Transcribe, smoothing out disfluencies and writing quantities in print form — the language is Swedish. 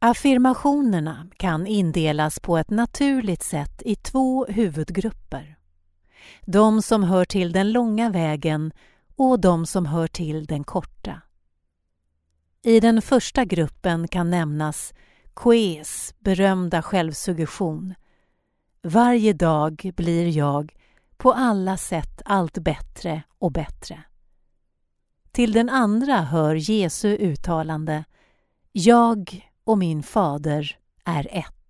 Affirmationerna kan indelas på ett naturligt sätt i 2 huvudgrupper. De som hör till den långa vägen och de som hör till den korta. I den första gruppen kan nämnas Coués berömda självsuggestion. Varje dag blir jag på alla sätt allt bättre och bättre. Till den andra hör Jesu uttalande: Jag och min fader är ett.